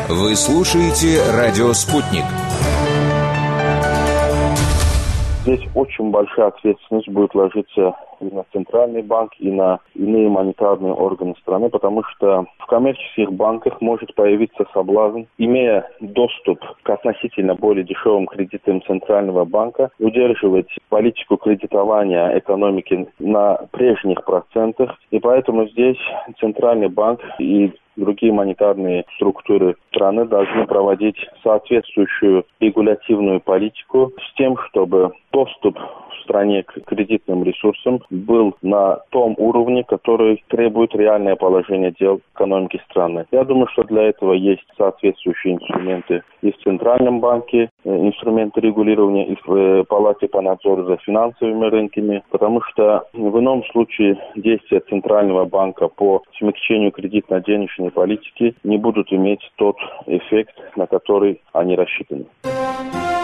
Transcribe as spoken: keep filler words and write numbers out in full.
Вы слушаете «Радио Спутник». Здесь очень большая ответственность будет ложиться и на Центральный банк, и на иные монетарные органы страны, потому что в коммерческих банках может появиться соблазн, имея доступ к относительно более дешевым кредитам Центрального банка, удерживать политику кредитования экономики на прежних процентах. И поэтому здесь Центральный банк и другие монетарные структуры страны должны проводить соответствующую регулятивную политику с тем, чтобы доступ в стране к кредитным ресурсам был на том уровне, который требует реальное положение дел экономики страны. Я думаю, что для этого есть соответствующие инструменты и в Центральном банке, инструменты регулирования, и в Палате по надзору за финансовыми рынками, потому что в ином случае действия Центрального банка по смягчению кредитно-денежной политики не будут иметь тот эффект, на который они рассчитаны.